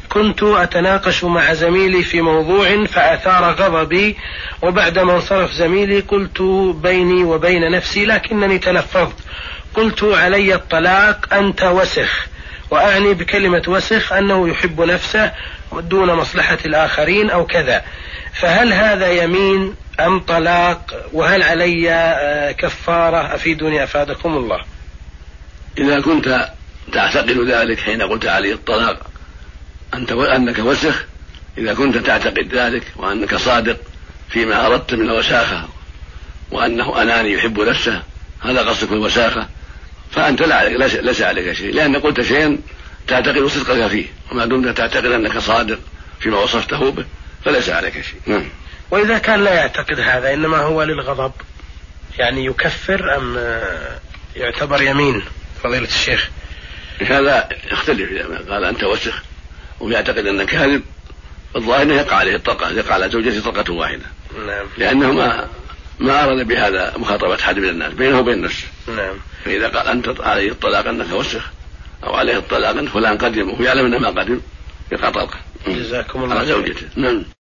كنت أتناقش مع زميلي في موضوع فأثار غضبي، وبعدما انصرف زميلي قلت بيني وبين نفسي لكنني تلفظت، قلت علي الطلاق، أنت وسخ، وأعني بكلمة وسخ أنه يحب نفسه دون مصلحة الآخرين أو كذا، فهل هذا يمين أم طلاق؟ وهل علي كفارة؟ أفيدني أفادكم الله. إذا كنت تعتقد ذلك حين قلت عليه الطلاق أنك وسخ، إذا كنت تعتقد ذلك وأنك صادق فيما أردت من الوساخة وأنه أناني يحب نفسه، هذا قصدك الوساخة، فأنت ليس عليك شيء، لأن قلت شيئا تعتقد صدقك فيه، وما دمت تعتقد أنك صادق فيما وصفته به فليس عليك شيء. وإذا كان لا يعتقد هذا إنما هو للغضب، يعني يكفر أم يعتبر يمين فضيلة الشيخ؟ هذا يختلف، إذا قال أنت وسخ ويعتقد أنك كاذب الظاهر يقع عليه الطلقة، يقع على زوجته طلقة واحدة. نعم. لأنه ما أراد بهذا مخاطبة حد من الناس، بينه وبين نفسه. نعم. فإذا قال أنت عليه الطلاق أنك وسخ أو عليه الطلاق أن فلان قدم وهو يعلم أنه ما قدم يقع طلقة جزاكم الله على زوجته. نعم.